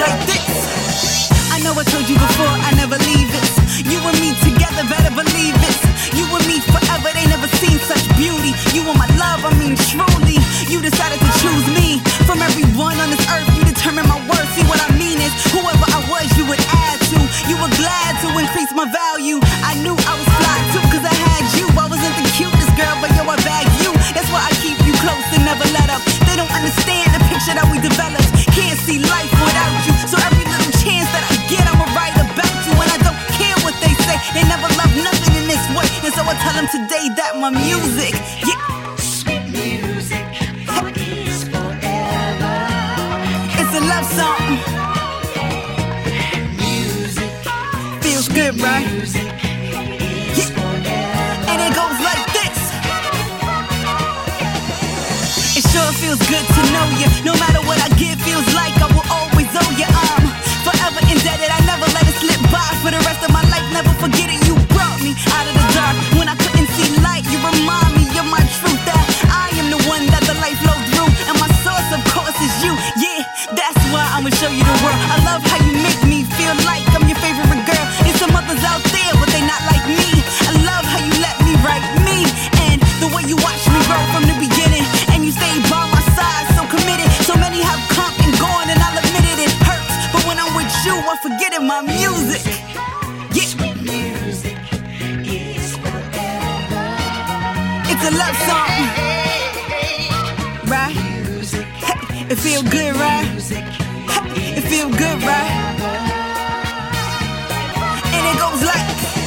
like this. I know I told you before, I never leave it. You and me together, better believe it. You and me forever, they never seen such beauty. You want my love, I mean truly. You decided to choose me. From everyone on this earth, you determine my worth. See what I mean is, whoever I was, you would add to. You were glad to increase my value. I knew I was fly too, cause I had you. I wasn't the cutest girl, but yo, I bagged you. That's why I keep you close and never let up. They don't understand the picture that we developed. Can't see life without you. So every little chance that I get, I'ma write about you. And I don't care what they say, they never love nothing in this way. And so I tell them today that my music, yeah, Music is forever. it's a love song. Music Feels good, right? is forever. And it goes like this. It sure feels good to know you. No matter what I give, feels like I will always owe you. I'm forever indebted. I never let it slip by. For the rest of my life, never forget it. You brought me out of the dark when I couldn't see light. You remind me of my truth, that I am the one that the light flowed through. And my source, of course, is you. Yeah, that's why I'ma show you the world. I love how you make me feel like I'm your favorite girl. There's some others out there, but they not like me. I love how you let me write me. And the way you watch me grow from the beginning. And you stay by my side, so committed. So many have come and gone, and I'll admit it, it hurts. But when I'm with you, I forget it, my music. Yeah, Music is forever. it's a love song, right? Music, Hey, it feel good, right? music Hey, it feel good, right? And it goes like